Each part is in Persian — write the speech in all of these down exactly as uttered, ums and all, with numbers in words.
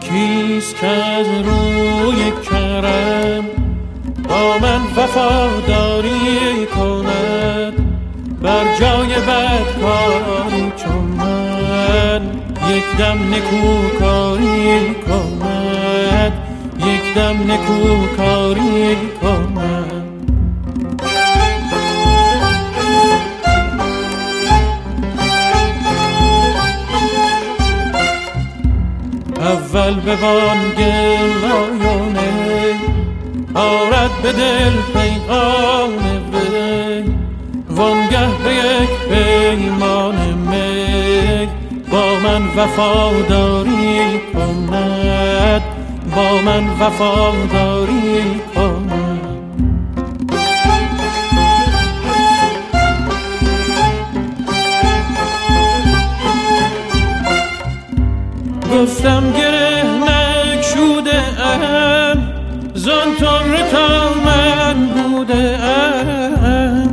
کیست که از روی کرم با من وفاداری کند، بر جای بدکاری چون من یک دم نکوکاری کند، یک دم نکوکاری کند. اول به بانگ لایانه آرد به دل پیغام وی، وانگه به یک پیمان می با من وفاداری کند، با من وفاداری کند. گفتم گره نگشوده ام، زان طره تا من بوده ام.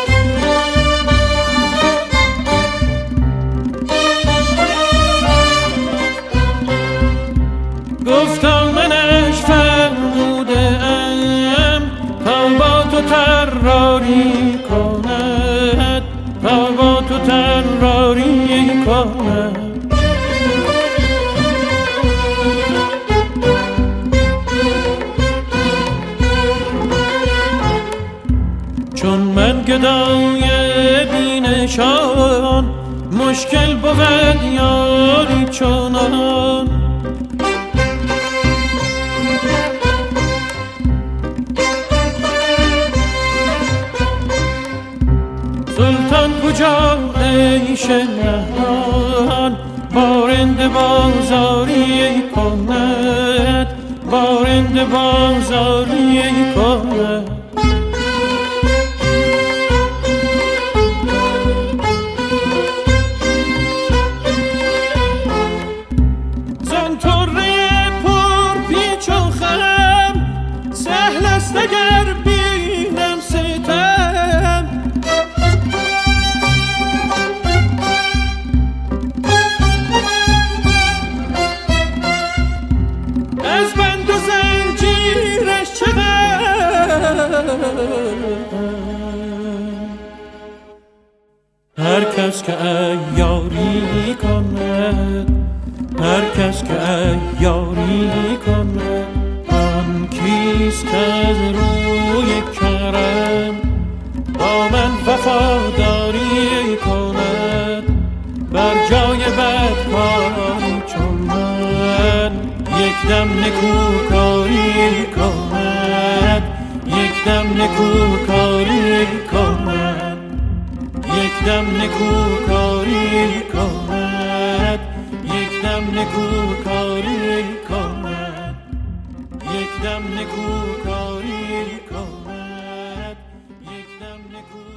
گفتم منش فرموده ام، تا با تو طراری کند، تا با تو طراری کند. چون من گدای بینشان، مشکل بود یاری چنان. سلطان کجا عیش نهان، بارنده بازاری کند، بارنده بازاری کند. اگر بینم ستم، از بند و زنجیرش چقدر. هر کس که عیاری کند، هر کس که عیاری کند، آن کیست که از روی کرم با من وفاداری کند، بر جای بدکاری چون من یک دم نکوکاری کند، یک دم نکوکاری کند، یک دم نکوکاری کند، یک دم نکوکاری کند، یک دم نکوکاری کند، یک دم نکوکاری